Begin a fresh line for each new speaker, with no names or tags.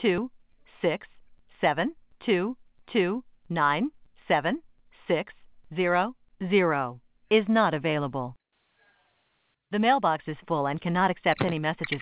is not available. The mailbox is full and cannot accept any messages